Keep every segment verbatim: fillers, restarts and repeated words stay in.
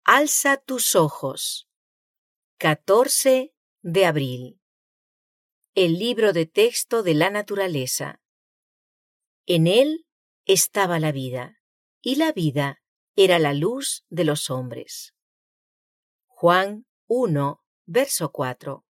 Alza tus ojos. catorce de abril. El libro de texto de la naturaleza. En él estaba la vida, y la vida era la luz de los hombres. Juan uno, verso cuatro.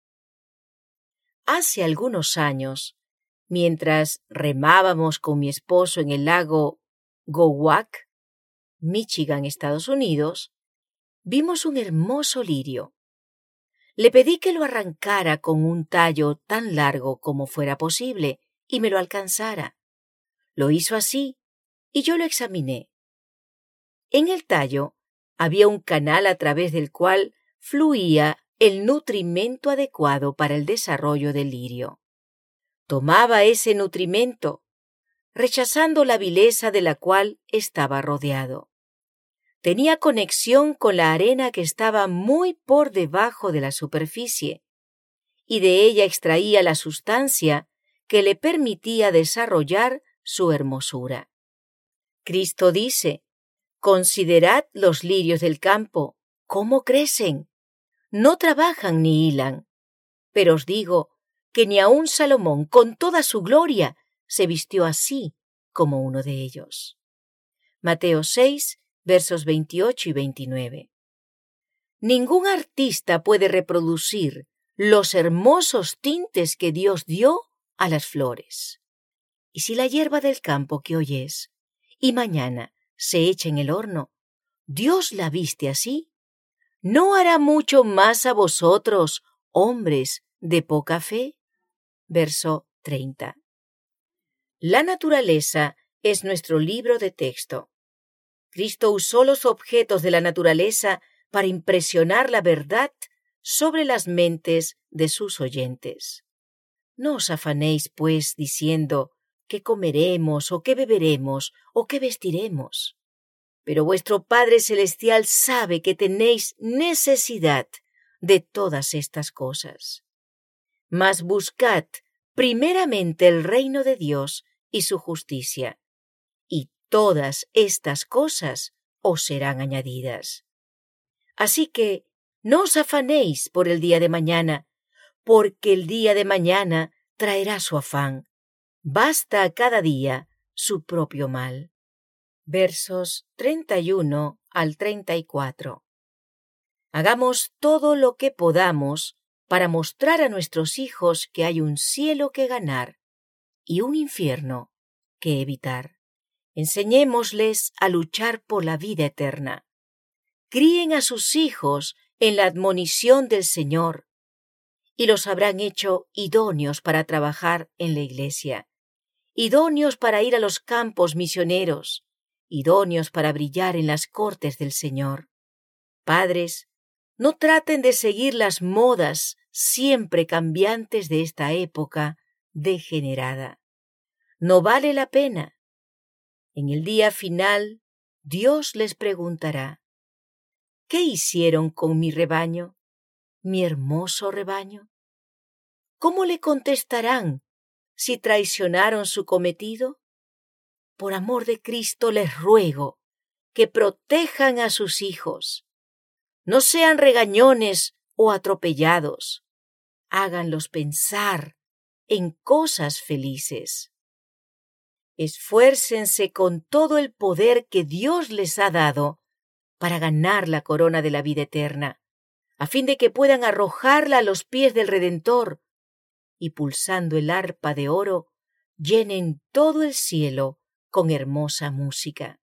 Hace algunos años, mientras remábamos con mi esposo en el lago Gowak, Michigan, Estados Unidos, vimos un hermoso lirio. Le pedí que lo arrancara con un tallo tan largo como fuera posible y me lo alcanzara. Lo hizo así y yo lo examiné. En el tallo había un canal a través del cual fluía el nutrimento adecuado para el desarrollo del lirio. Tomaba ese nutrimento, rechazando la vileza de la cual estaba rodeado. Tenía conexión con la arena que estaba muy por debajo de la superficie, y de ella extraía la sustancia que le permitía desarrollar su hermosura. Cristo dice: «Considerad los lirios del campo, cómo crecen. No trabajan ni hilan. Pero os digo que ni aun Salomón, con toda su gloria, se vistió así como uno de ellos». Mateo seis, versos veintiocho y veintinueve. Ningún artista puede reproducir los hermosos tintes que Dios dio a las flores. Y si la hierba del campo que hoy es, y mañana se echa en el horno, Dios la viste así, ¿no hará mucho más a vosotros, hombres de poca fe? Verso treinta. La naturaleza es nuestro libro de texto. Cristo usó los objetos de la naturaleza para impresionar la verdad sobre las mentes de sus oyentes. No os afanéis, pues, diciendo qué comeremos o qué beberemos o qué vestiremos. Pero vuestro Padre Celestial sabe que tenéis necesidad de todas estas cosas. Mas buscad primeramente el reino de Dios y su justicia, y todas estas cosas os serán añadidas. Así que no os afanéis por el día de mañana, porque el día de mañana traerá su afán. Basta a cada día su propio mal. Versos treinta y uno al treinta y cuatro. Hagamos todo lo que podamos para mostrar a nuestros hijos que hay un cielo que ganar y un infierno que evitar. Enseñémosles a luchar por la vida eterna. Críen a sus hijos en la admonición del Señor y los habrán hecho idóneos para trabajar en la iglesia, idóneos para ir a los campos misioneros, idóneos para brillar en las cortes del Señor. Padres, no traten de seguir las modas siempre cambiantes de esta época degenerada. No vale la pena. En el día final, Dios les preguntará: ¿qué hicieron con mi rebaño, mi hermoso rebaño? ¿Cómo le contestarán si traicionaron su cometido? Por amor de Cristo les ruego que protejan a sus hijos. No sean regañones o atropellados. Háganlos pensar en cosas felices. Esfuércense con todo el poder que Dios les ha dado para ganar la corona de la vida eterna, a fin de que puedan arrojarla a los pies del Redentor y, pulsando el arpa de oro, llenen todo el cielo con hermosa música.